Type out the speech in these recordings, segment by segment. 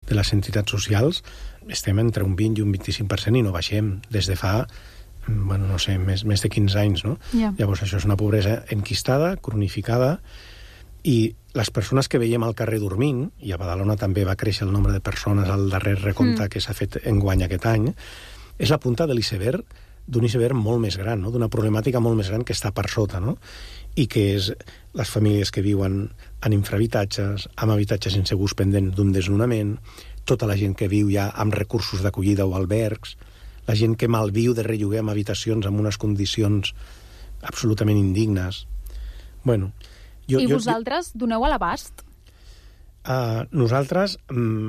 de les entitats socials, estem entre un 20 i un 25% i no baixem des de fa, bueno, no sé, més de 15 anys, no? Yeah. Llavors, això és una pobresa enquistada, cronificada, i les persones que veiem al carrer dormint, i a Badalona també va créixer el nombre de persones al darrer recompte que s'ha fet enguany aquest any, és la punta de l'iceberg, d'un iceberg molt més gran, no? D'una problemàtica molt més gran que està per sota, no? I que és les famílies que viuen en infrahabitatges, amb habitatges insegurs pendent d'un desnonament, tota la gent que viu ja amb recursos d'acollida o albergs, la gent que malviu de relloguer amb habitacions amb unes condicions absolutament indignes. Bueno, I vosaltres doneu a l'abast? Nosaltres...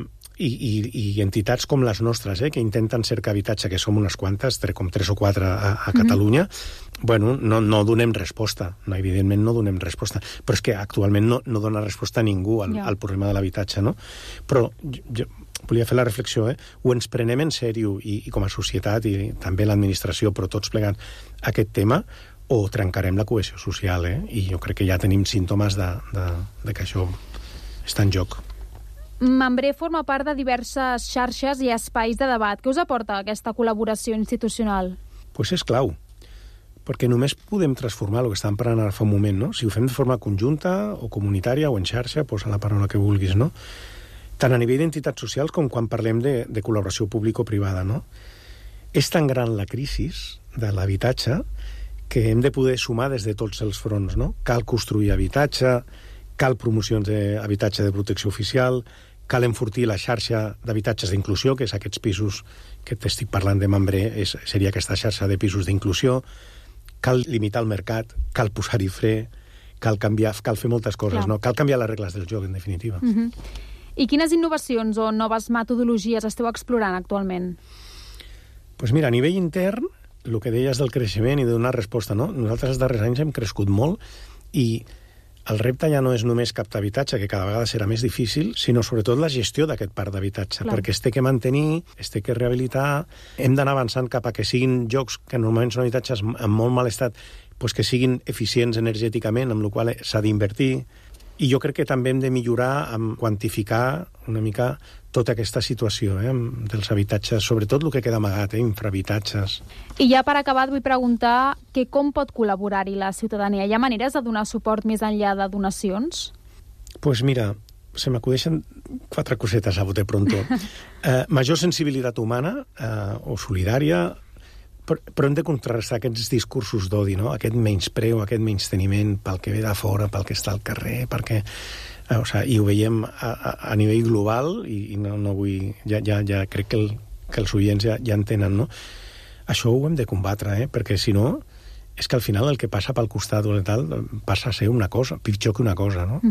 I entitats com les nostres, que intenten cercar habitatge, que som unes quantes, com 3 o 4 a Catalunya, bueno, no donem resposta. No, evidentment no donem resposta. Però és que actualment no dona resposta a ningú al problema de l'habitatge, no? Però jo volia fer la reflexió, o ens prenem en sèrio, i com a societat, i també l'administració, però tots plegats, aquest tema, o trencarem la cohesió social, I jo crec que ja tenim símptomes de que això està en joc. Membré forma part de diverses xarxes i espais de debat. Què us aporta aquesta col·laboració institucional? Pues és clau, perquè només podem transformar el que estàvem parlant ara fa un moment, no? Si ho fem de forma conjunta o comunitària o en xarxa, posa la paraula que vulguis, no? Tant a nivell d'entitats socials com quan parlem de col·laboració público-privada, no? És tan gran la crisi de l'habitatge que hem de poder sumar des de tots els fronts, no? Cal construir habitatge, cal promocions d'habitatge de protecció oficial, cal enfortir la xarxa d'habitatges d'inclusió, que és aquests pisos que t'estic parlant de Membré, seria aquesta xarxa de pisos d'inclusió, cal limitar el mercat, cal posar-hi fre, cal fer moltes coses, no? Cal canviar les regles del joc, en definitiva. I quines innovacions o noves metodologies esteu explorant actualment? Doncs mira, a nivell intern, el que deies del creixement i de donar resposta, no? Nosaltres els darrers anys hem crescut molt i el repte ja no és només captar habitatge, que cada vegada serà més difícil, sinó sobretot la gestió d'aquest parc d'habitatge, perquè es té que mantenir, es té que rehabilitar, hem d'anar avançant cap a que siguin llocs que normalment són habitatges en molt mal estat, doncs que siguin eficients energèticament, amb la qual s'ha d'invertir. I jo crec que també hem de millorar en quantificar una mica tota aquesta situació dels habitatges, sobretot el que queda amagat, infrahabitatges. I ja per acabar et vull preguntar que com pot col·laborar-hi la ciutadania? Hi ha maneres de donar suport més enllà de donacions? Pues mira, se m'acudeixen 4 cosetes a bote pronto. Major sensibilitat humana o solidària, però hem de contrarrestar aquests discursos d'odi, no? Aquest menyspreu, aquest menysteniment pel que ve de fora, pel que està al carrer, perquè... i ho veiem a nivell global, i no vull... Ja crec que els oients ja entenen, no? Això ho hem de combatre, perquè si no, és que al final el que passa pel costat o tal passa a ser una cosa, pitjor que una cosa, no?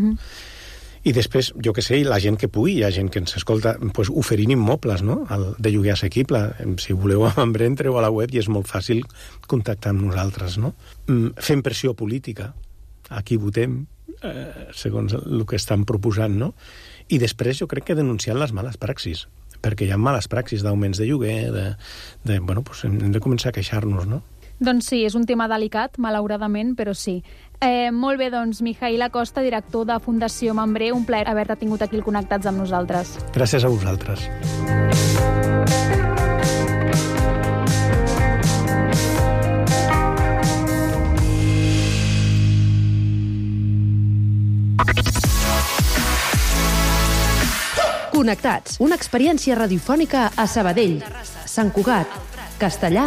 I després, jo què sé, la gent que pugui, hi ha gent que ens escolta, doncs oferint immobles, no?, de lloguer assequible. Si voleu a Membré, entreu a la web i és molt fàcil contactar amb nosaltres, no? Fem pressió política. Aquí votem, segons el que estan proposant, no? I després jo crec que denunciant les males praxis, perquè hi ha males praxis d'augments de lloguer, bueno, doncs hem de començar a queixar-nos, no? Doncs sí, és un tema delicat, malauradament, però sí. Molt bé, doncs, Mijaíl Acosta, director de Fundació Membré, un plaer haver-te tingut aquí connectats amb nosaltres. Gràcies a vosaltres. Connectats, una experiència radiofònica a Sabadell, Sant Cugat, Castellar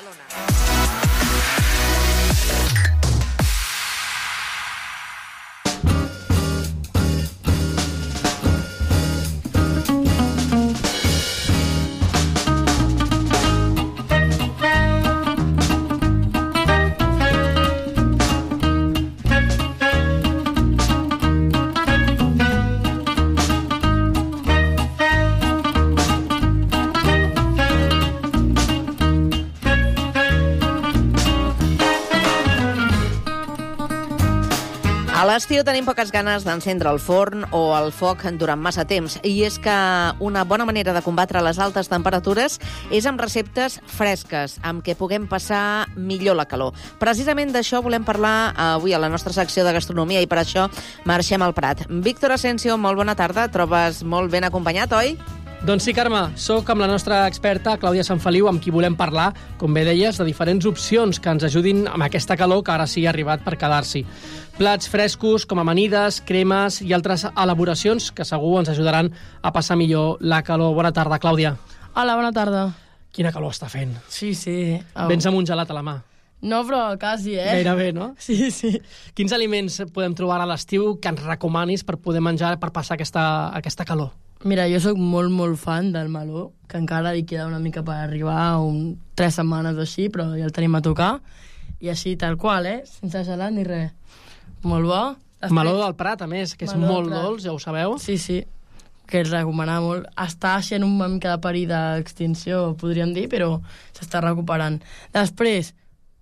A l'estiu tenim poques ganes d'encendre el forn o el foc durant massa temps, i és que una bona manera de combatre les altes temperatures és amb receptes fresques, amb què puguem passar millor la calor. Precisament d'això volem parlar avui a la nostra secció de gastronomia, i per això marxem al Prat. Víctor Asensio, molt bona tarda. Trobes molt ben acompanyat, oi? Doncs sí, Carme, sóc amb la nostra experta, Clàudia Sanfeliu, amb qui volem parlar, com bé deies, de diferents opcions que ens ajudin amb aquesta calor que ara sí ha arribat per quedar-s'hi. Plats frescos com amanides, cremes i altres elaboracions que segur ens ajudaran a passar millor la calor. Bona tarda, Clàudia. Hola, bona tarda. Quina calor està fent. Sí. Vens amb un gelat a la mà. No, però quasi, Gairebé, no? Sí. Quins aliments podem trobar a l'estiu que ens recomanis per poder menjar per passar aquesta calor? Mira, jo sóc molt fan del meló, que encara li queda una mica per arribar a 3 setmanes o així, però ja el tenim a tocar. I així, tal qual, sense gelat ni res. Molt bo. Meló del Prat, a més, que és molt dolç, ja ho sabeu. Sí, que és recomanar molt. Està sent una mica de perill d'extinció, podríem dir, però s'està recuperant. Després,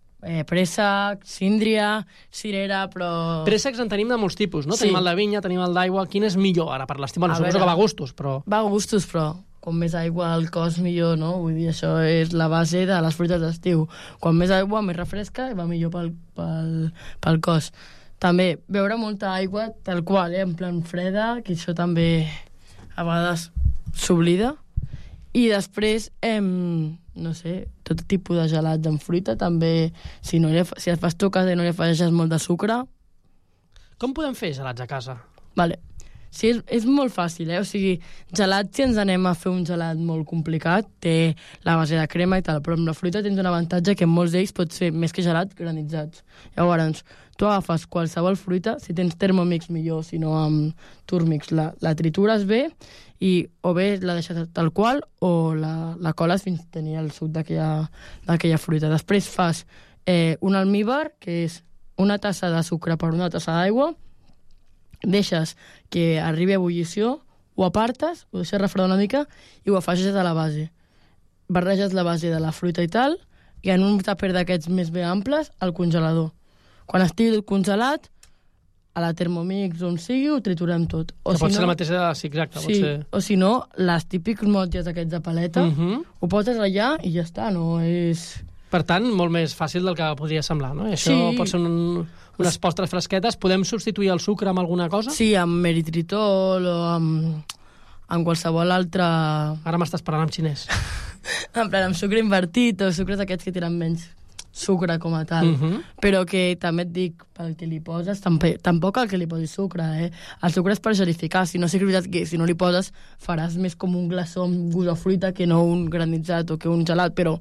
préssec, síndria, cirera, però... Préssecs en tenim de molts tipus, no? Sí. Tenim el de vinya, tenim el d'aigua. Quin és millor ara per l'estiu? Bueno, suposo que va a gustos, però... Va a gustos, però com més aigua al cos, millor, no? Vull dir, això és la base de les fruites d'estiu. Quan més aigua, més refresca i va millor pel cos. També, beure molta aigua, tal qual, en plan freda, que això també a vegades s'oblida. I després, no sé, tot tipus de gelats amb fruita, també, si et fas tu a casa i no li afegeixes molt de sucre... Com podem fer gelats a casa? Vale. Sí, és molt fàcil, O sigui, gelat, si ens anem a fer un gelat molt complicat, té la base de crema i tal, però amb la fruita tens un avantatge que en molts d'ells pots fer més que gelat, granitzats. Llavors, tu agafes qualsevol fruita, si tens Thermomix millor, si no amb Turmix, la tritures bé, i o bé la deixes tal qual o la coles fins a tenir el suc d'aquella fruita. Després fas un almíbar, que és una tassa de sucre per una tassa d'aigua, deixes que arribi a ebullició, ho apartes, ho deixes refredar una mica i ho afegeixes a la base. Barreges la base de la fruita i tal, i en un tàper d'aquests més ben amples, al congelador. Quan estigui congelat, a la Thermomix on sigui, ho triturem tot. O que pot ser la mateixa... Sí, exacte. Sí, o si no, les típics motlles aquests de paleta, ho poses allà i ja està, no és... Per tant, molt més fàcil del que podria semblar, no? I això pot ser unes postres fresquetes. Podem substituir el sucre amb alguna cosa? Sí, amb eritritol o amb qualsevol altre... Ara m'estàs parlant amb xinès. En plan, amb sucre invertit o sucres aquests que tenen menys sucre com a tal, però que també et dic, pel que li poses, tampoc el que li posis sucre, El sucre és per gelificar, si no, sí que és veritat que si no li poses faràs més com un glaçó amb gust de fruita que no un granitzat o que un gelat, però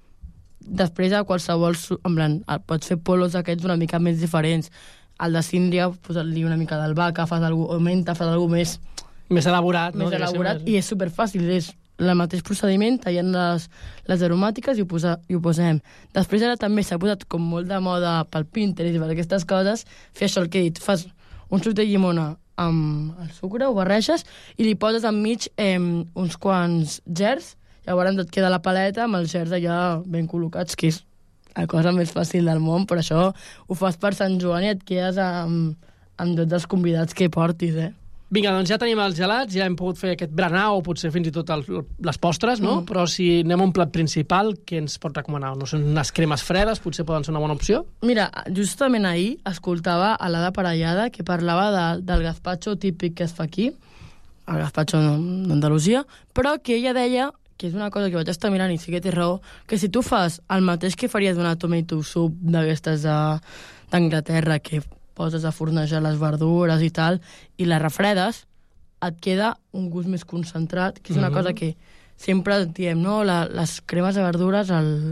després a qualsevol, en plan, pots fer polos aquests una mica més diferents. El de síndria, posar-li una mica d'albahaca, fas alguna o menta, fas alguna més... Més elaborat, no? Més elaborat, i és superfàcil, és el mateix procediment, tallem les aromàtiques i ho posem. Després ara també s'ha posat com molt de moda pel Pinterest i per aquestes coses, fer això el que he dit, fas un suc de llimona amb el sucre, ho barreges i li poses enmig uns quants gerds, llavors et queda la paleta amb els gerds allà ben col·locats, que és la cosa més fàcil del món, però això ho fas per Sant Joan i et quedes amb tots els convidats que portis, Vinga, doncs ja tenim els gelats, ja hem pogut fer aquest berenar o potser fins i tot les postres, no? Però si anem a un plat principal, què ens pot recomanar? No són unes cremes fredes, potser poden ser una bona opció? Mira, justament ahir escoltava a l'Ada Parellada que parlava del gazpacho típic que es fa aquí, el gazpacho d'Andalusia, però que ella deia, que és una cosa que vaig estar mirant i sí que té raó, que si tu fas el mateix que faries d'una tomato soup d'aquestes d'Anglaterra, que poses a fornejar les verdures i tal, i les refredes, et queda un gust més concentrat, que és una cosa que sempre diem, no? Les cremes de verdures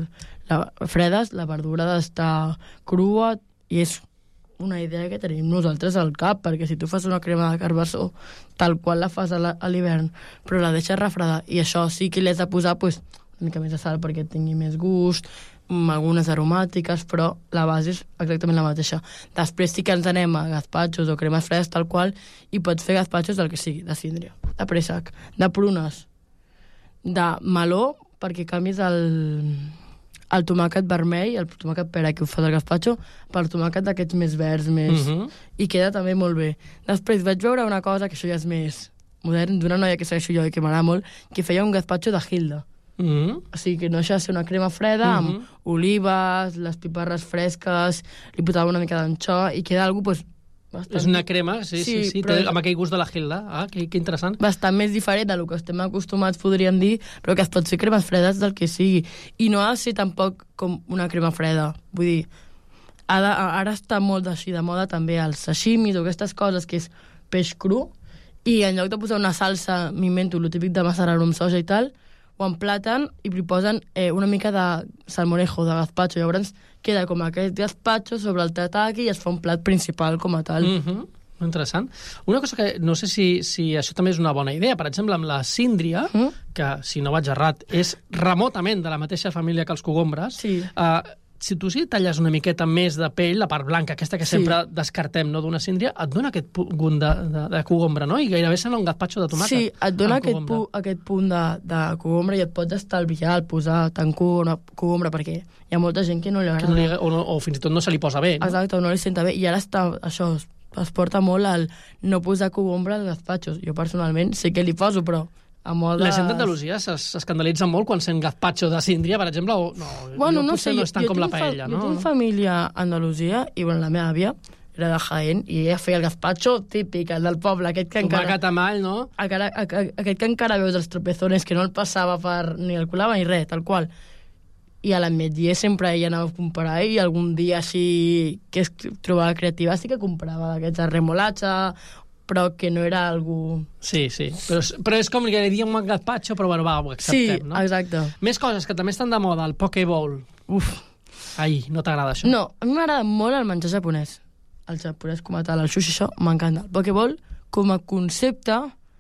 fredes, la verdura ha d'estar crua, i és una idea que tenim nosaltres al cap, perquè si tu fas una crema de carbassó tal qual la fas a l'hivern, però la deixes refredar, i això sí que li has de posar una mica més de sal perquè tingui més gust, algunes aromàtiques, però la base és exactament la mateixa. Després sí que ens anem a gazpachos o cremes fredes tal qual, i pots fer gazpachos del que sigui, de síndria, de préssec, de prunes, de meló, perquè canvis el tomàquet vermell, el tomàquet pera que ho fa del gazpacho, per tomàquet d'aquests més verds, i queda també molt bé. Després vaig veure una cosa, que això ja és més modern, d'una noia que segueixo jo i que m'agrada molt, que feia un gazpacho de Hilda. O sigui que no deixa de ser una crema freda amb olives, les piparres fresques, li posava una mica d'anxó i queda algú bastant... És una crema, sí, però amb aquell gust de la Hilda. Que interessant. Bastant més diferent del que estem acostumats, podríem dir, però que es pot fer cremes fredes del que sigui. I no ha de ser tampoc com una crema freda. Vull dir, ara està molt així de moda també els sashimis o aquestes coses que és peix cru, i en lloc de posar una salsa, m'invento, el típic de massararo amb soja i tal, ho emplaten i li posen una mica de salmorejo, de gazpacho. Llavors queda com aquest gazpacho sobre el tataki i es fa un plat principal com a tal. Interessant. Una cosa que no sé si això també és una bona idea, per exemple, amb la síndria, que, si no vaig errat, és remotament de la mateixa família que els cogombres, si tu talles una miqueta més de pell, la part blanca, aquesta que sempre descartem, no, d'una síndria, et dona aquest punt de cogombra, no? I gairebé sembla un gazpacho de tomàquet. Sí, et dona aquest punt de cogombra i et pots estalviar el posar tant cogombra, perquè hi ha molta gent que no li agrada. O fins i tot no se li posa bé. No? Exacte, o no li senta bé. I ara això es porta molt al no posar cogombra als gazpachos. Jo personalment sé que li poso, però... La gent d'Andalusia s'escandalitza molt quan sent gazpacho de síndria, per exemple, o no és tant com la paella, no? Jo tinc família a Andalusia i la meva àvia era de Jaén i ella feia el gazpacho típic, el del poble, aquest que encara... Tomàquet amb all, no? Aquest que encara veus els tropezones, que no el passava ni el colava ni res, tal qual. I a l'ametller sempre ella anava a comprar i algun dia així que es trobava creativa sí que comprava d'aquests de remolatxa, però que no era algú... Sí. Però és com que li diem un gazpacho, però bueno, ho acceptem, no? Sí, exacte. Més coses que també estan de moda, el poke bowl. Ai, no t'agrada això? No, a mi m'agrada molt el menjar japonès. El japonès com a tal, el sushi, això m'encanta. El poke bowl, com a concepte,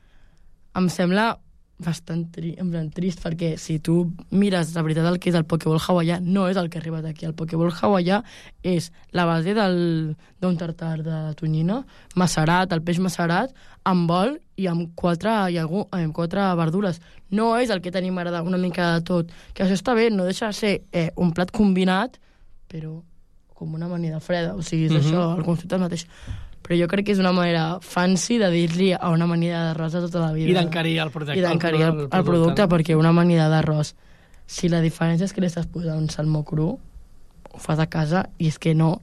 em sembla bastant trist, perquè si tu mires la veritat el que és el pokeball hawaià, no és el que ha arribat aquí. El pokeball hawaià és la base d'un tartar de tonyina, macerat, el peix macerat, amb vol i amb quatre verdures. No és el que tenim ara una mica de tot. Que això està bé, no deixa de ser un plat combinat, però com una amanida freda. O sigui, és això, el concepte mateix. Però jo crec que és una manera fancy de dir-li a una amanida d'arròs de tota la vida. I d'encarir el producte. I d'encarir el producte, perquè una amanida d'arròs, si la diferència és que li estàs posant un salmó cru, ho fas a casa, i és que no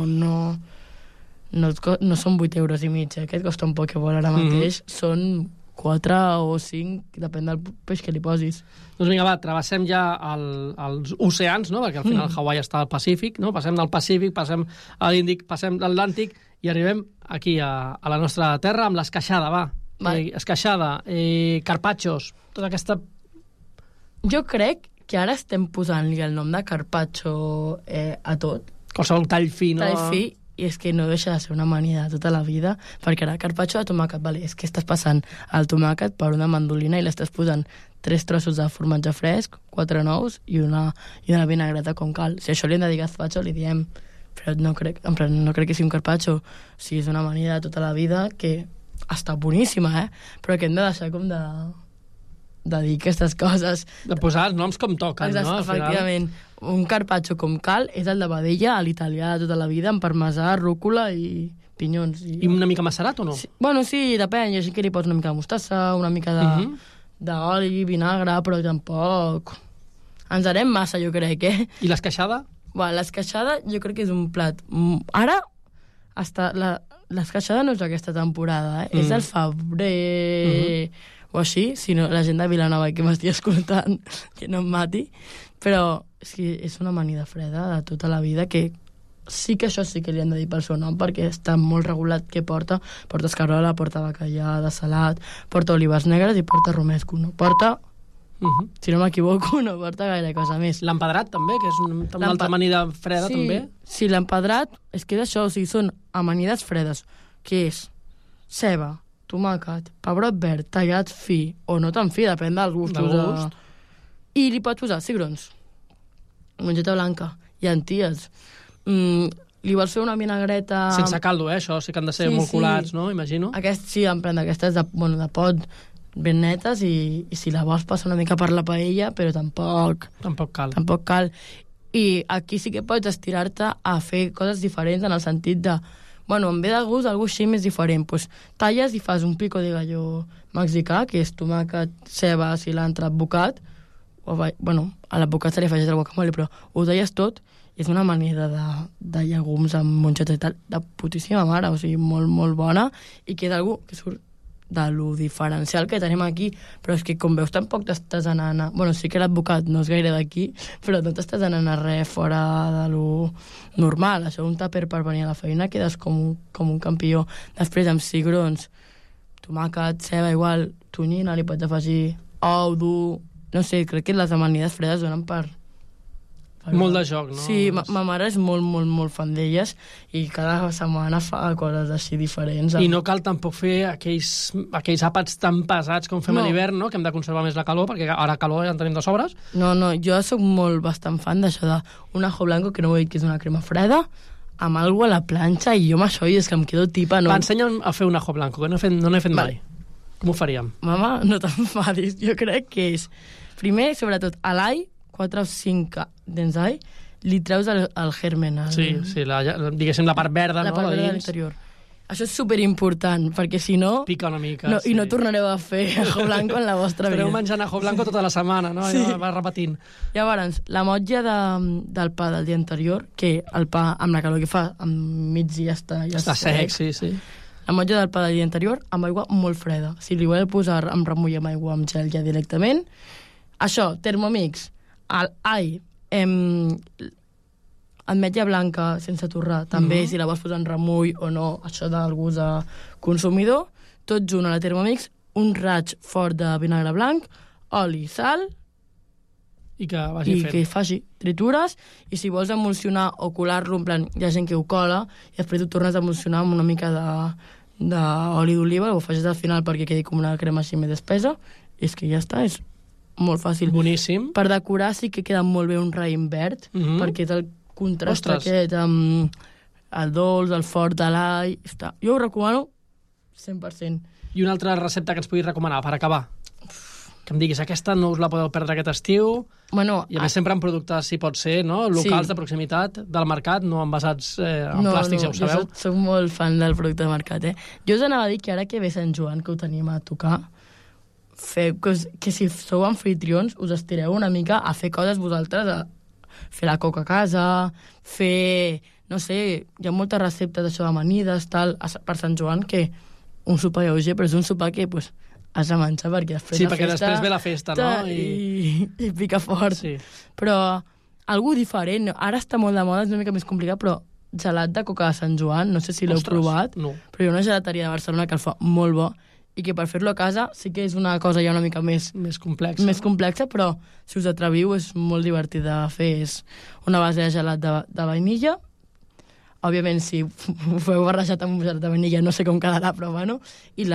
són 8 euros i mig, que et costa un pokeball ara mateix, són 4 o 5, depèn del peix que li posis. Doncs vinga, travessem ja els oceans, no? Perquè al final Hawaii està al Pacífic, no? Passem del Pacífic, passem a l'Índic, passem de l'Atlàntic i arribem aquí a la nostra terra amb l'esqueixada, esqueixada, carpaccios, tota aquesta... Jo crec que ara estem posant-li el nom de carpaccio a tot. Qualsevol tall fi, no? Tall fi, i és que no deixa de ser una mania de tota la vida, perquè ara carpaccio de tomàquet, vale, és que estàs passant el tomàquet per una mandolina i l'estàs posant 3 trossos de formatge fresc, 4 nous i una vinagreta com cal. Si això li hem de dir gazpacho, li diem, però no crec que sigui un carpaccio. O sigui, és una mania de tota la vida que està boníssima, però que hem de deixar com de dir aquestes coses. De posar els noms com toquen, no? Efectivament. Un carpaccio com cal és el de vedella a l'italià de tota la vida, amb parmesà, rúcula i pinyons. I una mica macerat o no? Sí. Bueno, sí, depèn. Hi ha gent que li posa una mica de mostassa, una mica d'oli, vinagre, però tampoc... Ens anem massa, jo crec, I l'esqueixada? L'esqueixada jo crec que és un plat... Ara, l'esqueixada no és aquesta temporada, és el febrer... o així, si no, la gent de Vilanova que m'estigui escoltant, que no em mati, però és una amanida freda de tota la vida que sí que això sí que li han de dir pel seu nom, perquè està molt regulat què porta. Porta escarola, porta bacallà de salat, porta olives negres i porta romesco. No porta, si no m'equivoco, no porta gaire cosa més. L'empedrat també, que és una altra amanida freda, també. Sí, l'empedrat és que és això, o sigui, són amanides fredes, que és ceba, tomàquet, pebrot verd, tallat fi, o no tan fi, depèn dels gustos. I li pots posar cigrons, mongeta blanca, llenties. Li vols fer una vinagreta... Sense caldo, això sí que han de ser molt colats, no? Imagino. Sí, en plan d'aquestes de pot ben netes, i si la vols passar una mica per la paella, però tampoc cal. I aquí sí que pots estirar-te a fer coses diferents en el sentit de em ve de gust algú així més diferent. Pues, talles i fas un pico de gallo mexicà, que és tomàquet, ceba, cilantre, advocat, a l'advocat se li afegeix el guacamole, però ho talles tot és una amanida de llegums amb monxeta i tal, de putíssima mare, o sigui, molt, molt bona, i que és algú que surt de lo diferencial que tenim aquí, però és que com veus tampoc t'estàs anant a... Bueno, sí que l'advocat no és gaire d'aquí, però no t'estàs anant a res fora de lo normal. Això, un tàper per venir a la feina, quedes com un campió. Després, amb cigrons, tomàquet, ceba, igual, tonyina, li pots afegir ou dur... No sé, crec que les amanides fredes donen per Molt de joc, no? Sí, ma mare és molt, molt, molt fan d'elles i cada setmana fa coses així diferents. I no cal tampoc fer aquells àpats tan pesats com fem a l'hivern, no? Que hem de conservar més la calor, perquè ara calor ja en tenim de sobres. No, jo soc bastant fan d'això d'un ajo blanco, que no vull dir que és una crema freda, amb alguna a la planxa, i jo amb això és que em quedo tipa. No... Ensenya'm a fer un ajo blanco, que no n'he fet mai. Com ho faríem? Mama, no t'enfadis. Jo crec que és, primer, sobretot, a l'all, 4 o 5 dents d'all, li treus el germen. Sí, diguéssim la part verda, la part verda de l'interior. Això és superimportant, perquè si no... Pica una mica, no, sí. I no tornareu a fer ajo blanco en la vostra vida. Estareu menjant ajo blanco tota la setmana, no? Sí. I va repetint. Llavors, la motlla del pa del dia anterior, que el pa, amb la calor que fa, enmig ja està sec, sí. La motlla del pa del dia anterior, amb aigua molt freda. Si li voleu posar amb remull amb aigua amb gel ja directament. Això, Thermomix, l'all, ametlla blanca sense torrar, també, si la vols posar en remull o no, això del gust de consumidor, tot junt a la Thermomix, un raig fort de vinagre blanc, oli, sal, i que vagi fent. I que faci tritures, i si vols emulsionar o colar-lo, en plan, hi ha gent que ho cola, i després ho tornes a emulsionar amb una mica d'oli d'oliva, ho facis al final perquè quedi com una crema així més espessa, i és que ja està, és molt fàcil. Boníssim. Per decorar sí que queda molt bé un raïm verd, perquè és el contrast aquest amb el dolç, el fort de l'all. Jo ho recomano 100%. I una altra recepta que ens puguis recomanar per acabar? Que em diguis, aquesta no us la podeu perdre aquest estiu, i a més sempre en productes, si pot ser, no? Locals, de proximitat, del mercat, no envasats en plàstics, ja ho sabeu. Jo soc molt fan del producte de mercat, Jo us anava a dir que ara que ve Sant Joan, que ho tenim a tocar, que si sou anfitrions us estireu una mica a fer coses vosaltres, a fer la coca a casa, fer, no sé, hi ha moltes receptes d'això d'amanides, tal, per Sant Joan, que un sopar lleuger, però és un sopar que has de menjar perquè després perquè després ve la festa, no? I pica fort. Sí. Però algú diferent, ara està molt de moda, és una mica més complicat, però gelat de coca de Sant Joan, no sé si l'heu provat, però hi ha una gelateria de Barcelona que el fa molt bo, i que per fer-lo a casa sí que és una cosa ja una mica més complexa, però si us atreviu és molt divertit de fer. És una base de gelat de vainilla. Òbviament, si ho feu barrejat amb gelat de vainilla no sé com quedarà, però bueno. I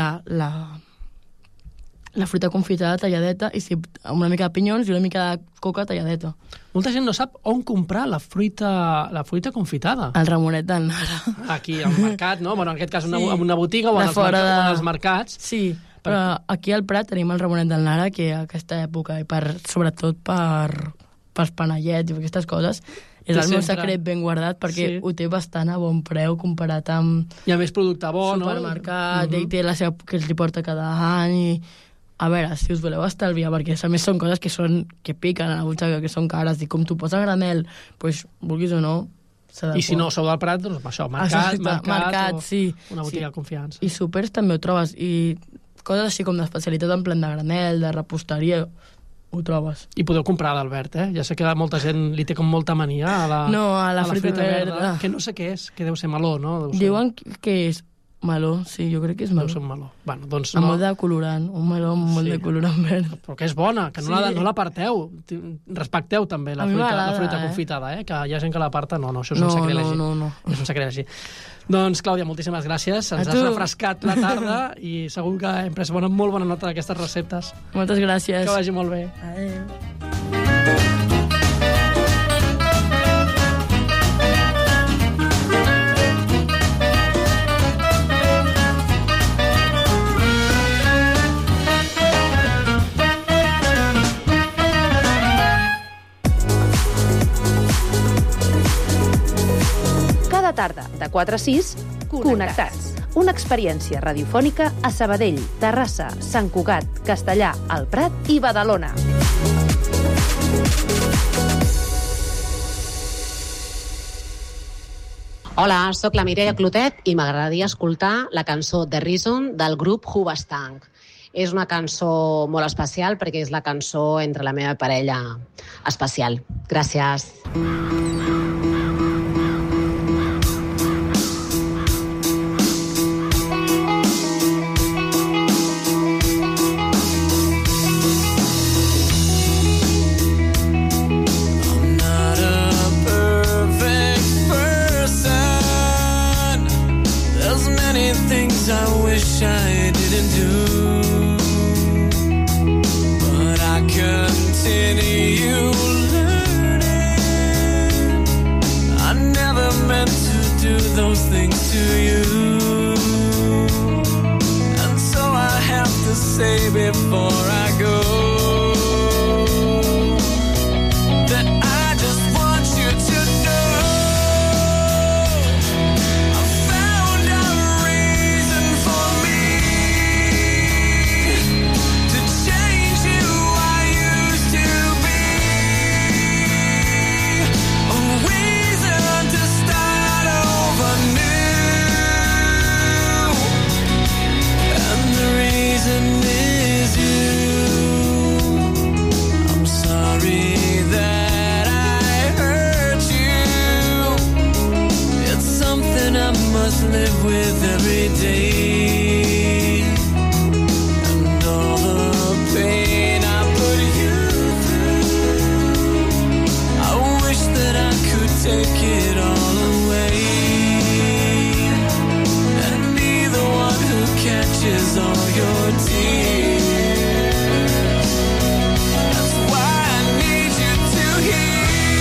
la fruita confitada talladeta, i amb una mica de pinyons i una mica de coca talladeta. Molta gent no sap on comprar la fruita confitada. El Ramonet del Nara. Aquí, al mercat, no? Bueno, en aquest cas, en una botiga o als mercats. Sí, però aquí al Prat tenim el Ramonet del Nara, que a aquesta època, i sobretot pels panellets i aquestes coses, és el meu secret ben guardat, perquè ho té bastant a bon preu comparat amb... I a més producte bo, no? Supermercat, ell té la seva que els li porta cada any, i... A veure, si us voleu estalviar, perquè a més són coses que piquen a la butxaca, que són cares, i com tu posa granel, doncs, vulguis o no, s'ha de... I si no sou del Prat, doncs això, mercat o sí, una botiga de confiança. I súpers també ho trobes, i coses així com d'especialitat en plan de granel, de reposteria, ho trobes. I podeu comprar d'Albert, Ja sé que molta gent li té com molta mania a la fruita verda, que no sé què és, que deu ser meló, no? Diuen que és meló, sí, jo crec que és meló. Deu ser un meló. Bueno, doncs amb molt de colorant, un meló amb molt de colorant verd. Però que és bona, que no l'aparteu. Respecteu també la fruita confitada, que hi ha gent que l'aparta. No, això és un sacrilegi. No. És un sacrilegi. Doncs, Clàudia, moltíssimes gràcies. Ens has refrescat la tarda i segur que hem pres molt bona nota d'aquestes receptes. Moltes gràcies. Que vagi molt bé. Adéu. Tarda, de 4 a 6, Connectats. Una experiència radiofònica a Sabadell, Terrassa, Sant Cugat, Castellà, el Prat i Badalona. Hola, sóc la Mireia Clotet i m'agradaria escoltar la cançó The Reason del grup Hoobastank. És una cançó molt especial perquè és la cançó entre la meva parella especial. Gràcies. I wish I didn't do, but I continue learning. I never meant to do those things to you, and so I have to say before I go that I just want you to know. Live with every day, and all the pain I put you through, I wish that I could take it all away and be the one who catches all your tears. That's why I need you to hear.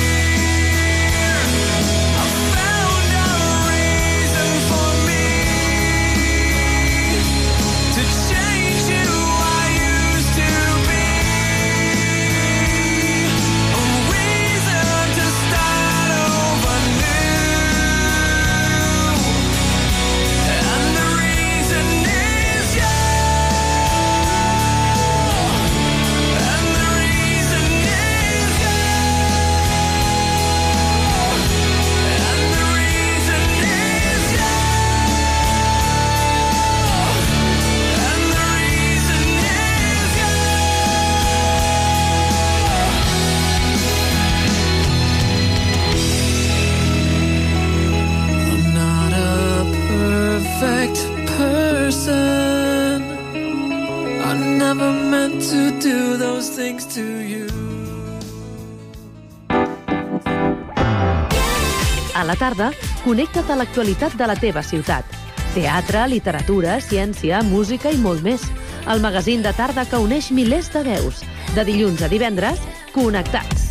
To do those things to you. A la tarda, connecta't a l'actualitat de la teva ciutat. Teatre, literatura, ciència, música i molt més. El magazín de tarda que uneix milers de veus. De dilluns a divendres, Connectats.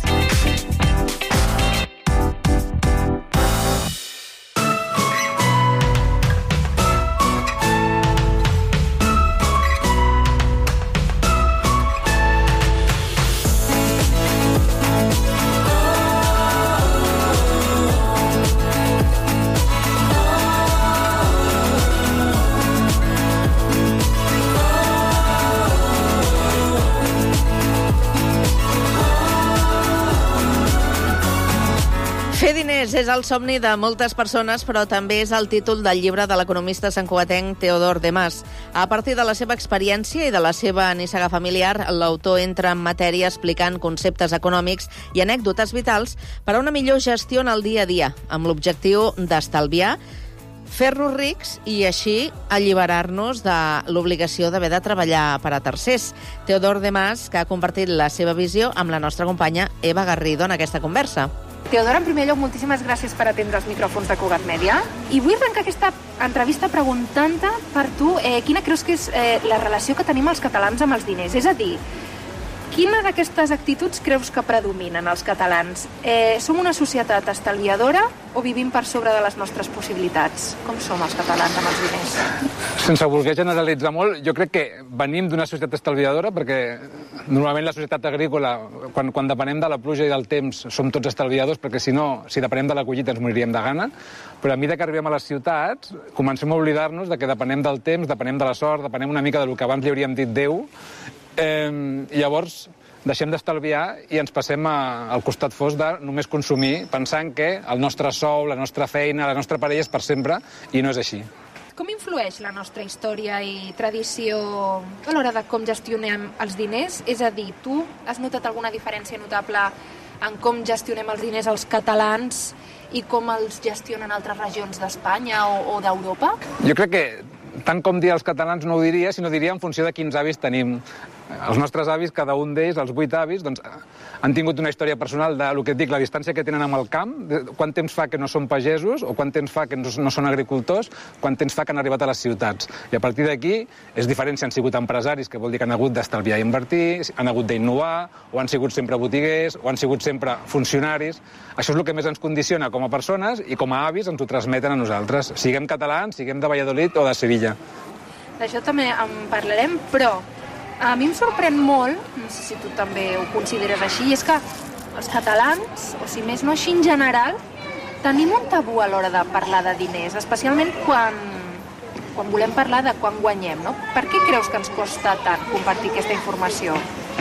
Fer diners és el somni de moltes persones, però també és el títol del llibre de l'economista santcugatenc Teodor Demàs. A partir de la seva experiència i de la seva nissaga familiar, l'autor entra en matèria explicant conceptes econòmics i anècdotes vitals per a una millor gestió en el dia a dia, amb l'objectiu d'estalviar, fer-nos rics i així alliberar-nos de l'obligació d'haver de treballar per a tercers. Teodor Demàs, que ha compartit la seva visió amb la nostra companya Eva Garrido en aquesta conversa. Teodor, en primer lloc, moltíssimes gràcies per atendre els micròfons de Cugat Mèdia. I vull arrencar aquesta entrevista preguntant-te per tu quina creus que és la relació que tenim els catalans amb els diners. És a dir, quina d'aquestes actituds creus que predominen els catalans? Som una societat estalviadora o vivim per sobre de les nostres possibilitats? Com som els catalans amb els diners? Sense voler generalitzar molt, jo crec que venim d'una societat estalviadora perquè normalment la societat agrícola, quan depenem de la pluja i del temps, som tots estalviadors perquè si no, si depenem de la collita ens moriríem de gana, però a mesura que arribem a les ciutats comencem a oblidar-nos de que depenem del temps, depenem de la sort, depenem una mica del que abans li hauríem dit Déu. Llavors, deixem d'estalviar i ens passem al costat fosc de només consumir, pensant que el nostre sou, la nostra feina, la nostra parella és per sempre, i no és així. Com influeix la nostra història i tradició a l'hora de com gestionem els diners? És a dir, tu has notat alguna diferència notable en com gestionem els diners els catalans i com els gestionen altres regions d'Espanya o d'Europa? Jo crec que tant com dir els catalans no ho diria, sinó diria en funció de quins avis tenim. Els nostres avis, cada un d'ells, els 8 avis, doncs, han tingut una història personal de, el que et dic, la distància que tenen amb el camp, quant temps fa que no són pagesos, o quant temps fa que no són agricultors, quant temps fa que han arribat a les ciutats. I a partir d'aquí és diferent si han sigut empresaris, que vol dir que han hagut d'estalviar i invertir, han hagut d'innovar, o han sigut sempre botiguers, o han sigut sempre funcionaris. Això és el que més ens condiciona com a persones i com a avis ens ho transmeten a nosaltres. Siguem catalans, siguem de Valladolid o de Sevilla. D'això també en parlarem, però a mi em sorprèn molt, no sé si tu també ho consideres així, i és que els catalans, o si més no així en general, tenim un tabú a l'hora de parlar de diners, especialment quan volem parlar de quan guanyem, no? Per què creus que ens costa tant compartir aquesta informació?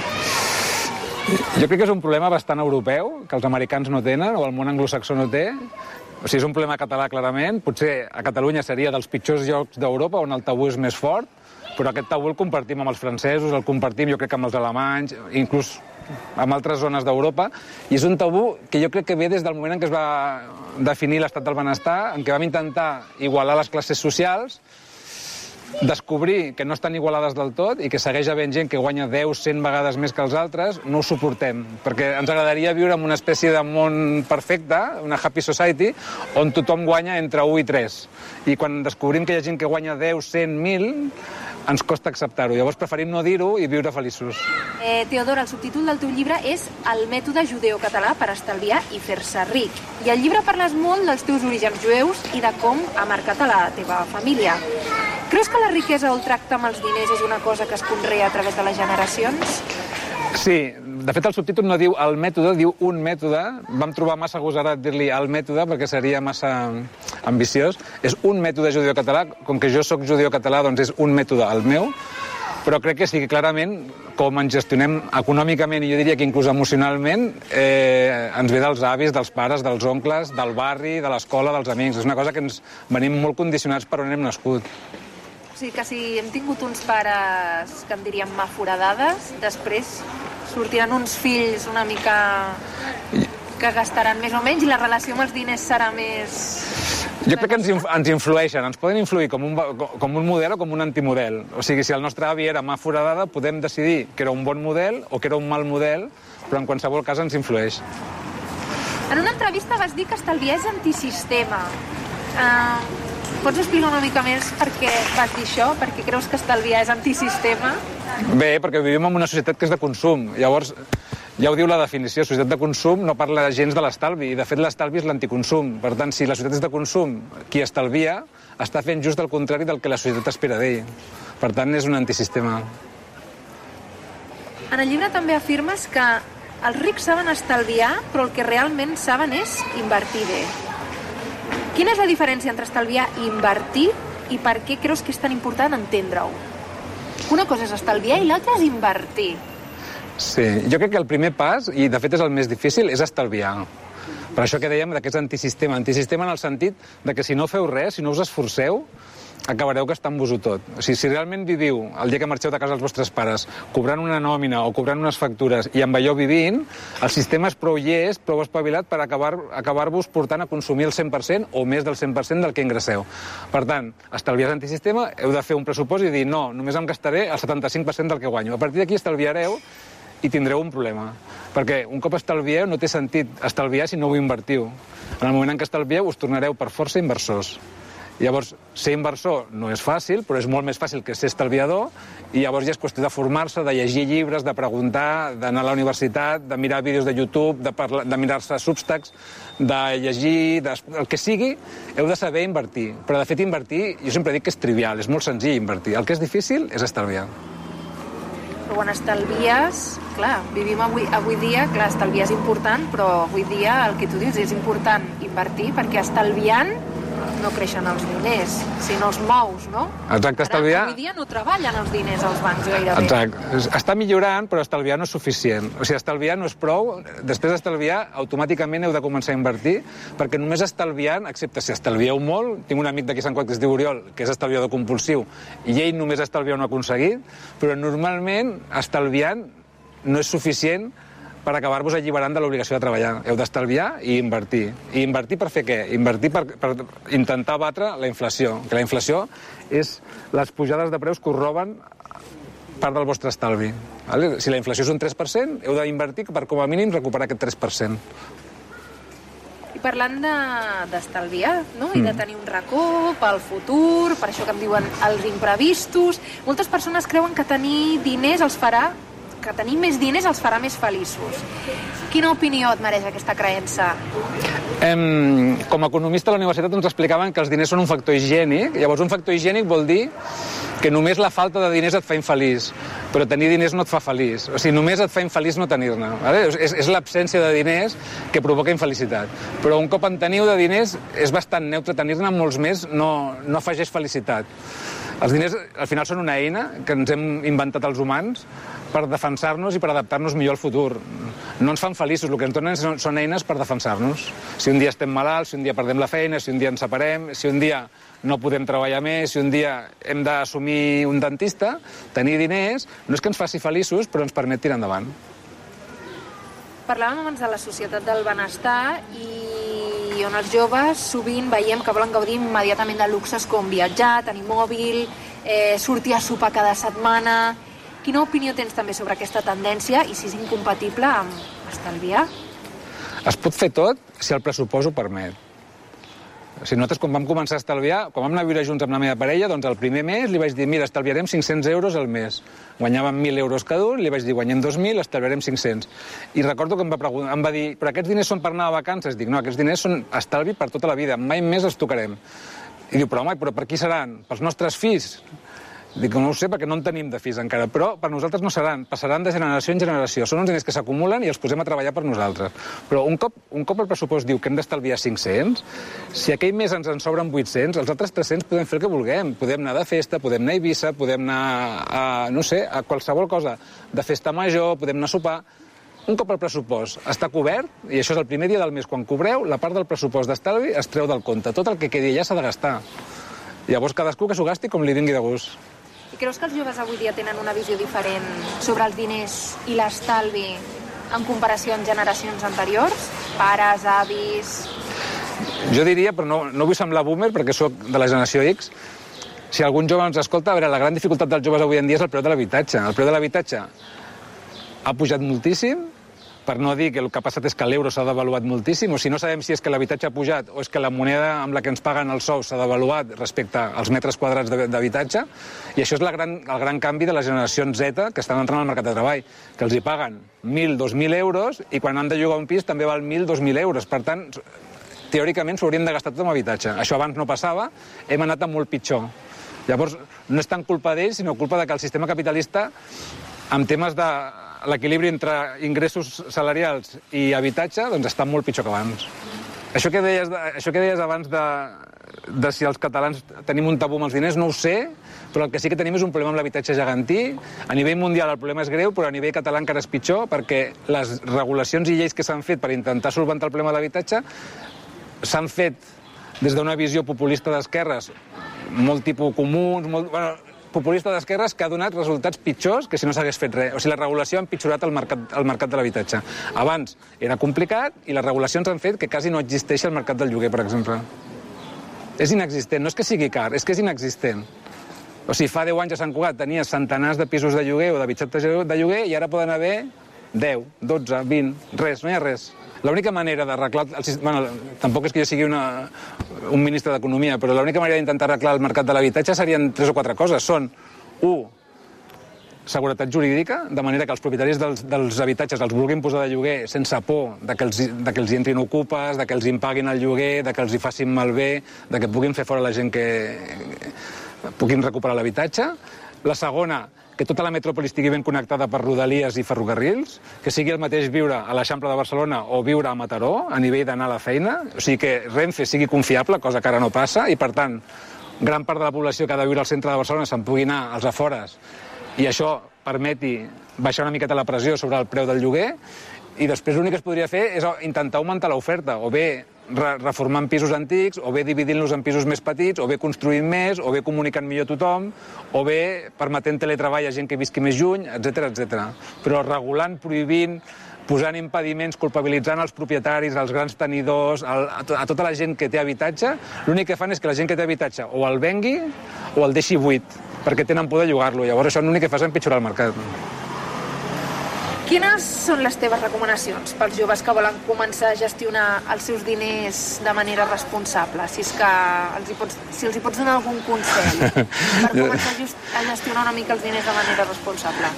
Jo crec que és un problema bastant europeu, que els americans no tenen, o el món anglosaxó no té. O sigui, és un problema català, clarament. Potser a Catalunya seria dels pitjors llocs d'Europa on el tabú és més fort, però aquest tabú el compartim amb els francesos, el compartim jo crec amb els alemanys, inclús amb altres zones d'Europa, i és un tabú que jo crec que ve des del moment en què es va definir l'estat del benestar, en què vam intentar igualar les classes socials, descobrir que no estan igualades del tot i que segueix havent gent que guanya 10, 100 vegades més que els altres, no ho suportem, perquè ens agradaria viure en una espècie de món perfecte, una happy society, on tothom guanya entre 1 i 3. I quan descobrim que hi ha gent que guanya 10, 100, 1.000, ens costa acceptar-ho. Llavors preferim no dir-ho i viure feliços. Teodora, el subtítol del teu llibre és El mètode judeo-català per estalviar i fer-se ric. I al llibre parles molt dels teus orígens jueus i de com ha marcat a la teva família. Creus que la riquesa o el tracte amb els diners és una cosa que es conrea a través de les generacions? Sí, de fet el subtítol no diu el mètode, diu un mètode. Vam trobar massa agosarat dir-li el mètode perquè seria massa ambiciós. És un mètode judeo-català, com que jo sóc judeo-català, doncs és un mètode el meu, però crec que sí que clarament, com ens gestionem econòmicament i jo diria que inclús emocionalment, ens ve dels avis, dels pares, dels oncles, del barri, de l'escola, dels amics. És una cosa que ens venim molt condicionats per on hem nascut. O sigui que si hem tingut uns pares que en diríem maforadades, després sortiran uns fills una mica que gastaran més o menys i la relació amb els diners serà més... Jo crec que ens influeixen, ens poden influir com un model o com un antimodel. O sigui, si el nostre avi era mà foradada, podem decidir que era un bon model o que era un mal model, però en qualsevol cas ens influeix. En una entrevista vas dir que estalviar és antisistema. Pots explicar una mica més per què vas dir això? Per què creus que estalviar és antisistema? Bé, perquè vivim en una societat que és de consum. Llavors, ja ho diu la definició, societat de consum no parla gens de l'estalvi, i de fet l'estalvi és l'anticonsum. Per tant, si la societat és de consum, qui estalvia està fent just el contrari del que la societat espera d'ell. Per tant, és un antisistema. En el llibre també afirmes que els rics saben estalviar, però el que realment saben és invertir bé. Quina és la diferència entre estalviar i invertir i per què creus que és tan important entendre-ho? Una cosa és estalviar i l'altra és invertir. Sí, jo crec que el primer pas, i de fet és el més difícil, és estalviar. Per això que dèiem que és antisistema. Antisistema en el sentit de que si no feu res, si no us esforceu, acabareu gastant-vos-ho tot. O sigui, si realment viviu el dia que marxeu de casa dels vostres pares cobrant una nòmina o cobrant unes factures i amb allò vivint, el sistema és prou llest, prou espavilat per acabar-vos portant a consumir el 100% o més del 100% del que ingresseu. Per tant, estalviar és antisistema, heu de fer un pressupost i dir no, només em gastaré el 75% del que guanyo. A partir d'aquí estalviareu i tindreu un problema. Perquè un cop estalvieu no té sentit estalviar si no ho invertiu. En el moment en què estalvieu us tornareu per força inversors. Llavors, ser inversor no és fàcil, però és molt més fàcil que ser estalviador, i llavors ja és qüestió de formar-se, de llegir llibres, de preguntar, d'anar a la universitat, de mirar vídeos de YouTube, de mirar-se Substacks, de llegir, el que sigui, heu de saber invertir. Però, de fet, invertir, jo sempre dic que és trivial, és molt senzill invertir. El que és difícil és estalviar. Però quan estalvies, clar, vivim avui dia, clar, estalviar és important, però avui dia el que tu dius és important invertir, perquè estalviant no creixen els diners, si no els mous, no? Exacte, estalviar... Avui dia no treballen els diners als bancs gairebé. Exacte. Està millorant, però estalviar no és suficient. O sigui, estalviar no és prou. Després d'estalviar, automàticament heu de començar a invertir, perquè només estalviant, excepte si estalvieu molt, tinc un amic d'aquí a Sant Cugat que es diu Oriol, que és estalviador compulsiu, i ell només estalviar no ha aconseguit, però normalment estalviant no és suficient per acabar-vos alliberant de l'obligació de treballar. Heu d'estalviar i invertir. I invertir per fer què? Invertir per intentar batre la inflació. Que la inflació és les pujades de preus que us roben part del vostre estalvi. Si la inflació és un 3%, heu d'invertir per com a mínim recuperar aquest 3%. I parlant d'estalviar, no? I de tenir un racó pel futur, per això que em diuen els imprevistos, moltes persones creuen que tenir diners els farà que tenir més diners els farà més feliços. Quina opinió et mereix aquesta creença? Com a economista a la universitat ens explicaven que els diners són un factor higiènic. Llavors, un factor higiènic vol dir que només la falta de diners et fa infeliç, però tenir diners no et fa feliç. O sigui, només et fa infeliç no tenir-ne. Vale? És l'absència de diners que provoca infelicitat. Però un cop en teniu de diners és bastant neutre. Tenir-ne molts més no afegeix felicitat. Els diners, al final, són una eina que ens hem inventat els humans per defensar-nos i per adaptar-nos millor al futur. No ens fan feliços, el que ens donen són eines per defensar-nos. Si un dia estem malalts, si un dia perdem la feina, si un dia ens separem, si un dia no podem treballar més, si un dia hem d'assumir un dentista, tenir diners no és que ens faci feliços, però ens permet tirar endavant. Parlàvem abans de la societat del benestar i on els joves sovint veiem que volen gaudir immediatament de luxes com viatjar, tenir mòbil, sortir a sopar cada setmana. Quina opinió tens també sobre aquesta tendència i si és incompatible amb estalviar? Es pot fer tot si el pressupost ho permet. O sigui, nosaltres, quan vam començar a estalviar, quan vam anar a viure junts amb la meva parella, doncs el primer mes li vaig dir, mira, estalviarem 500 euros al mes. Guanyàvem 1.000 euros cada un, li vaig dir, guanyem 2.000, estalviarem 500. I recordo que em va dir, però aquests diners són per anar a vacances? Dic, no, aquests diners són estalvi per tota la vida, mai més els tocarem. I diu, però home, per qui seran? Pels nostres fills? Dic, no ho sé, perquè no en tenim de fills encara, però per nosaltres no seran, passaran de generació en generació. Són uns diners que s'acumulen i els posem a treballar per nosaltres. Però un cop el pressupost diu que hem d'estalviar 500, si aquell mes ens en sobren 800, els altres 300 podem fer el que vulguem. Podem anar de festa, podem anar a Eivissa, podem anar a, no sé, a qualsevol cosa de festa major, podem anar a sopar. Un cop el pressupost està cobert, i això és el primer dia del mes quan cobreu, la part del pressupost d'estalvi es treu del compte. Tot el que quedi allà s'ha de gastar. Llavors cadascú que s'ho gasti com li vingui de gust. I creus que els joves avui dia tenen una visió diferent sobre els diners i l'estalvi en comparació amb generacions anteriors? Pares, avis... Jo diria, però no vull semblar boomer perquè sóc de la generació X, si algun jove ens escolta, a veure, la gran dificultat dels joves avui en dia és el preu de l'habitatge. El preu de l'habitatge ha pujat moltíssim, per no dir que el que ha passat és que l'euro s'ha devaluat moltíssim, o si no sabem si és que l'habitatge ha pujat o és que la moneda amb la que ens paguen els sous s'ha devaluat respecte als metres quadrats d'habitatge, i això és el gran canvi de les generacions Z que estan entrant al mercat de treball, que els hi paguen 1.000, 2.000 euros, i quan han de llogar un pis també val 1.000, 2.000 euros. Per tant, teòricament s'ho haurien de gastar tot en habitatge. Això abans no passava, hem anat a molt pitjor. Llavors, no és tant culpa d'ells, sinó culpa de que el sistema capitalista, en temes de l'equilibri entre ingressos salarials i habitatge, doncs està molt pitjor que abans. Això que deies abans de si els catalans tenim un tabú amb els diners, no ho sé, però el que sí que tenim és un problema amb l'habitatge gegantí. A nivell mundial el problema és greu, però a nivell català encara és pitjor, perquè les regulacions i lleis que s'han fet per intentar solventar el problema de l'habitatge s'han fet des d'una visió populista d'esquerres, molt tipus comuns, populista d'esquerres, que ha donat resultats pitjors que si no s'hagués fet res. O sigui, la regulació ha empitjorat el mercat de l'habitatge. Abans era complicat i les regulacions han fet que quasi no existeixi el mercat del lloguer, per exemple. És inexistent. No és que sigui car, és que és inexistent. O sigui, fa 10 anys a Sant Cugat tenies centenars de pisos de lloguer o d'habitatges de lloguer i ara poden haver 10, 12, 20, res, no hi ha res. L'única manera d'arreglar... tampoc és que jo sigui un ministre d'Economia, però l'única manera d'intentar arreglar el mercat de l'habitatge serien 3 o 4 coses. Són, 1, seguretat jurídica, de manera que els propietaris dels habitatges els vulguin posar de lloguer sense por de que els hi entrin ocupes, de que els hi paguin el lloguer, de que els hi facin malbé, de que puguin fer fora la gent que puguin recuperar l'habitatge. La segona, que tota la metròpoli estigui ben connectada per rodalies i ferrocarrils, que sigui el mateix viure a l'Eixample de Barcelona o viure a Mataró, a nivell d'anar a la feina, o sigui que Renfe sigui confiable, cosa que ara no passa, i per tant, gran part de la població que ha de viure al centre de Barcelona se'n pugui anar als afores, i això permeti baixar una miqueta la pressió sobre el preu del lloguer, i després l'únic que es podria fer és intentar augmentar l'oferta, o bé reformant pisos antics, o bé dividint-los en pisos més petits, o bé construint més, o bé comunicant millor a tothom, o bé permetent teletreball a gent que visqui més lluny, etc. Però regulant, prohibint, posant impediments, culpabilitzant els propietaris, els grans tenidors, a tota la gent que té habitatge, l'únic que fan és que la gent que té habitatge o el vengui o el deixi buit, perquè tenen por de llogar-lo. Llavors això l'únic que fa és empitjorar el mercat. Quines són les teves recomanacions pels joves que volen començar a gestionar els seus diners de manera responsable? Si és que els hi pots donar algun consell per començar a gestionar una mica els diners de manera responsable.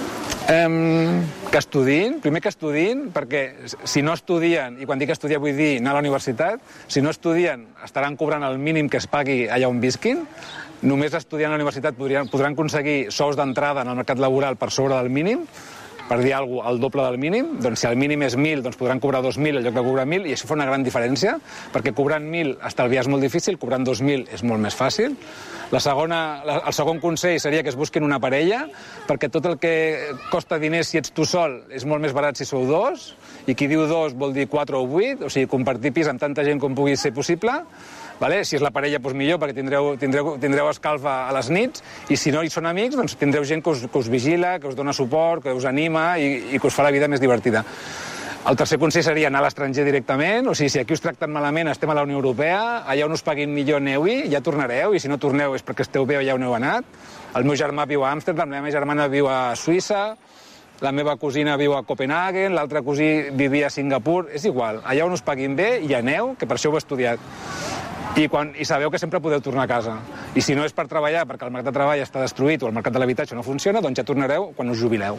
Que estudiïn, primer que estudiïn, perquè si no estudien, i quan dic estudiar vull dir anar a la universitat, si no estudien estaran cobrant el mínim que es pagui allà on visquin, només estudiant a la universitat podran aconseguir sous d'entrada en el mercat laboral per sobre del mínim, per dir alguna cosa, el doble del mínim, doncs si el mínim és 1.000, doncs podran cobrar 2.000 en lloc de cobrar 1.000, i això fa una gran diferència, perquè cobrant 1.000 estalviar és molt difícil, cobrant 2.000 és molt més fàcil. El segon consell seria que es busquin una parella, perquè tot el que costa diners si ets tu sol és molt més barat si sou dos, i qui diu dos vol dir 4 o 8, o sigui, compartir pis amb tanta gent com pugui ser possible. Vale? Si és la parella, doncs millor, perquè tindreu escalfa a les nits, i si no hi són amics, doncs tindreu gent que us vigila, que us dona suport, que us anima i que us fa la vida més divertida. El tercer consell seria anar a l'estranger directament, o sigui, si aquí us tracten malament, estem a la Unió Europea, allà on us paguin millor aneu-hi, ja tornareu, i si no torneu és perquè esteu bé allà on heu anat. El meu germà viu a Amsterdam, la meva germana viu a Suïssa, la meva cosina viu a Copenhagen, l'altre cosí vivia a Singapur, és igual, allà on us paguin bé hi aneu, que per això ho he estudiat. I sabeu que sempre podeu tornar a casa. I si no és per treballar, perquè el mercat de treball està destruït o el mercat de l'habitatge no funciona, doncs ja tornareu quan us jubileu.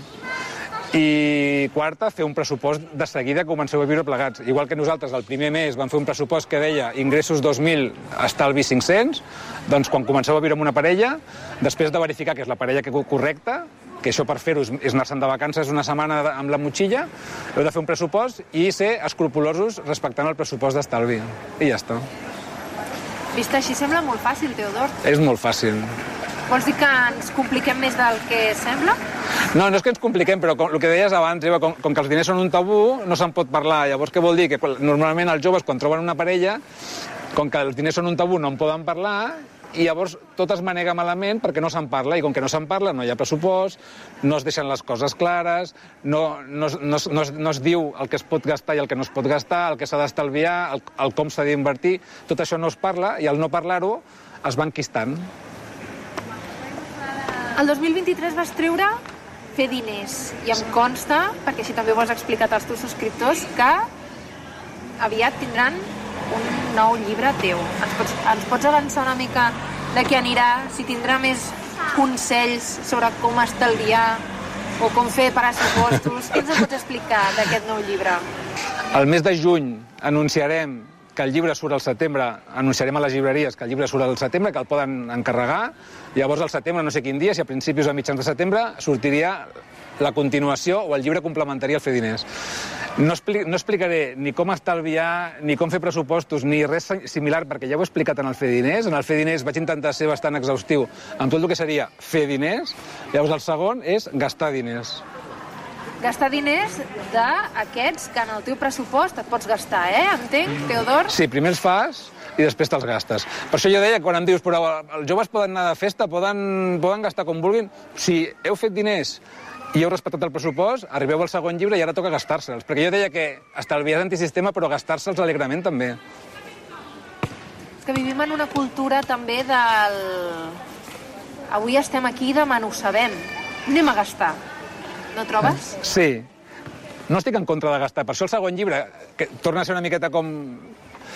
I quarta, fer un pressupost de seguida que comenceu a viure plegats. Igual que nosaltres el primer mes vam fer un pressupost que deia ingressos 2.000, estalvi 500, doncs quan comenceu a viure amb una parella, després de verificar que és la parella correcta, que això per fer-ho és anar-se'n de vacances una setmana amb la motxilla, heu de fer un pressupost i ser escrupulosos respectant el pressupost d'estalvi. I ja està. Vist així sembla molt fàcil, Teodor. És molt fàcil. Vols dir que ens compliquem més del que sembla? No és que ens compliquem, però el que deies abans, Eva, com que els diners són un tabú, no se'n pot parlar. Llavors, què vol dir? Que normalment els joves, quan troben una parella, com que els diners són un tabú, no en poden parlar, i llavors tot es manega malament perquè no se'n parla, i com que no se'n parla no hi ha pressupost, no es deixen les coses clares, no es diu el que es pot gastar i el que no es pot gastar, el que s'ha d'estalviar, el com s'ha d'invertir, tot això no es parla, i al no parlar-ho es va enquistant. El 2023 vas treure Fer diners, i em consta, perquè així també ho has explicat als teus subscriptors, que aviat tindran un nou llibre teu. Ens pots avançar una mica de què anirà, si tindrà més consells sobre com estalviar o com fer pressupostos? Què ens pots explicar d'aquest nou llibre? El mes de juny anunciarem que el llibre surt al setembre, anunciarem a les llibreries que el llibre surt al setembre, que el poden encarregar. Llavors, al setembre, no sé quin dia, si a principis o a mitjans de setembre, sortiria la continuació o el llibre complementari al Fer diners. No explicaré ni com estalviar, ni com fer pressupostos, ni res similar, perquè ja ho he explicat en el Fer diners. En el Fer diners vaig intentar ser bastant exhaustiu amb tot el que seria fer diners. Llavors, el segon és gastar diners. Gastar diners d'aquests que en el teu pressupost et pots gastar, entenc, Teodor? Sí, primer els fas i després te'ls gastes. Per això jo deia, quan em dius, però els joves poden anar de festa, poden gastar com vulguin. Si heu fet diners i heu respectat el pressupost, arribeu al segon llibre i ara toca gastar-se'ls. Perquè jo deia que estalviar és antisistema, però gastar-se'ls alegrement també. És que vivim en una cultura també del... Avui estem aquí, demà no ho sabem. Anem a gastar. No trobes? Sí. No estic en contra de gastar. Per això el segon llibre, que torna a ser una miqueta com...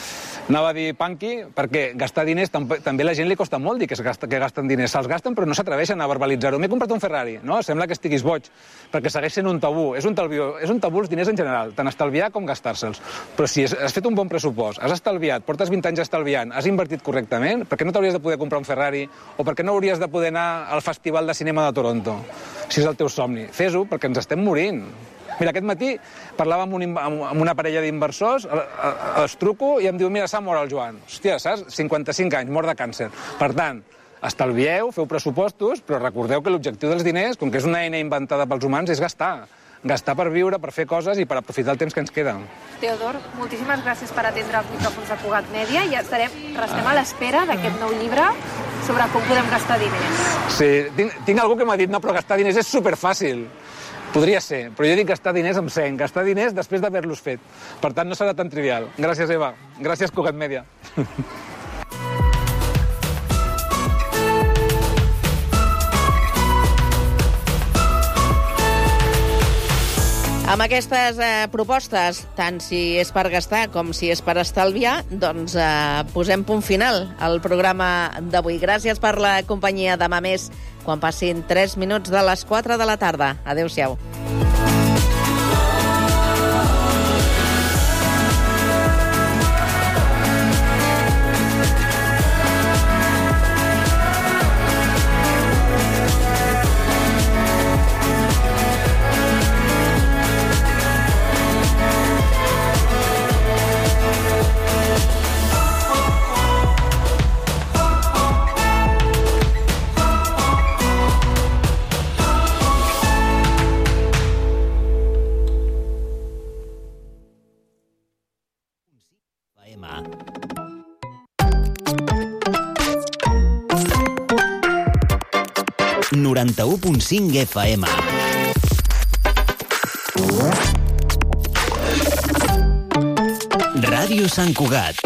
Anava a dir punky, perquè gastar diners també a la gent li costa molt dir que gasten diners. Se'ls gasten, però no s'atreveixen a verbalitzar-ho. M'he comprat un Ferrari, no? Sembla que estiguis boig, perquè segueix sent un tabú. És un tabú els diners en general, tant estalviar com gastar-se'ls. Però si has fet un bon pressupost, has estalviat, portes 20 anys estalviant, has invertit correctament, per què no t'hauries de poder comprar un Ferrari o per què no hauries de poder anar al Festival de Cinema de Toronto? Si és el teu somni. Fes-ho, perquè ens estem morint. Mira, aquest matí parlava amb una parella d'inversors, els truco i em diu, mira, s'ha mort el Joan. Hòstia, saps? 55 anys, mort de càncer. Per tant, estalvieu, feu pressupostos, però recordeu que l'objectiu dels diners, com que és una eina inventada pels humans, és gastar. Gastar per viure, per fer coses i per aprofitar el temps que ens queda. Teodor, moltíssimes gràcies per atendre els micròfons de Cugat Mèdia i restem a l'espera d'aquest nou llibre sobre com podem gastar diners. Sí, tinc algú que m'ha dit, no, però gastar diners és superfàcil. Podria ser, però jo dic gastar diners amb seny, gastar diners després d'haver-los fet. Per tant, no serà tan trivial. Gràcies, Eva. Gràcies, Cugat Mèdia. Amb aquestes propostes, tant si és per gastar com si és per estalviar, doncs posem punt final al programa d'avui. Gràcies per la companyia. Demà més, quan passin 3 minuts de les 4 de la tarda. Adéu-siau. .5 FM. Ràdio Sant Cugat.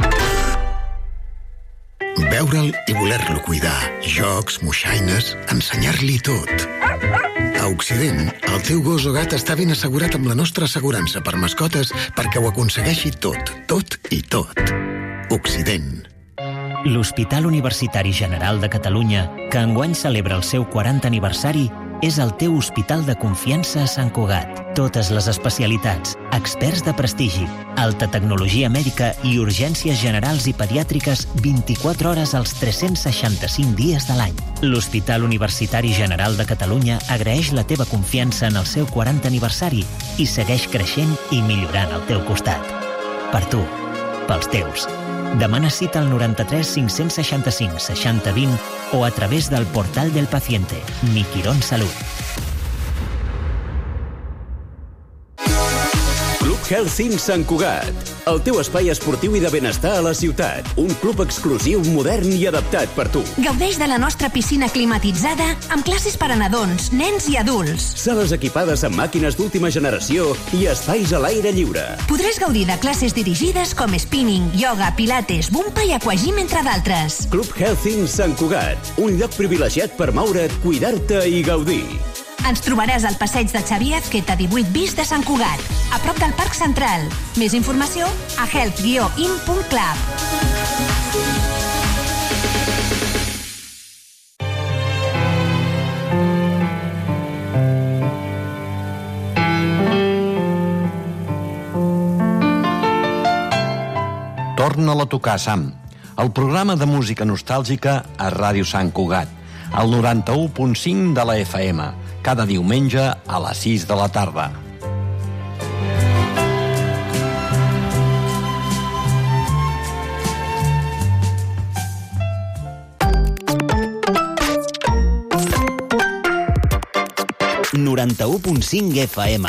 Veure'l i voler-lo cuidar. Jocs, moixaines, ensenyar-li tot. A Occident, el teu gos o gat està ben assegurat amb la nostra assegurança per mascotes perquè ho aconsegueixi tot, tot i tot. Occident. L'Hospital Universitari General de Catalunya, que enguany celebra el seu 40 aniversari, és el teu hospital de confiança a Sant Cugat. Totes les especialitats, experts de prestigi, alta tecnologia mèdica i urgències generals i pediàtriques 24 hores als 365 dies de l'any. L'Hospital Universitari General de Catalunya agraeix la teva confiança en el seu 40 aniversari i segueix creixent i millorant al teu costat. Per tu, pels teus. Demana cita al 93 565 60 20 o a través del portal del paciente. Mi Quirón Salud. Club Healthing Sant Cugat, el teu espai esportiu i de benestar a la ciutat. Un club exclusiu, modern i adaptat per tu. Gaudeix de la nostra piscina climatitzada amb classes per a nadons, nens i adults. Sales equipades amb màquines d'última generació i espais a l'aire lliure. Podràs gaudir de classes dirigides com spinning, yoga, pilates, bumpa i aquagym, entre d'altres. Club Healthing Sant Cugat, un lloc privilegiat per moure't, cuidar-te i gaudir. Ens trobaràs al passeig de Xavier Azqueta 18 bis de Sant Cugat, a prop del Parc Central. Més informació a health-in.club. Torna-la a tocar, Sam. El programa de música nostàlgica a Ràdio Sant Cugat, al 91.5 de la FM, cada diumenge a les 6 de la tarda. .5 FM.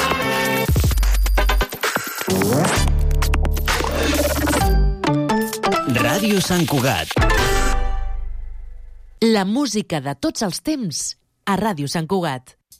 Ràdio Sant Cugat. La música de tots els temps a Ràdio Sant Cugat.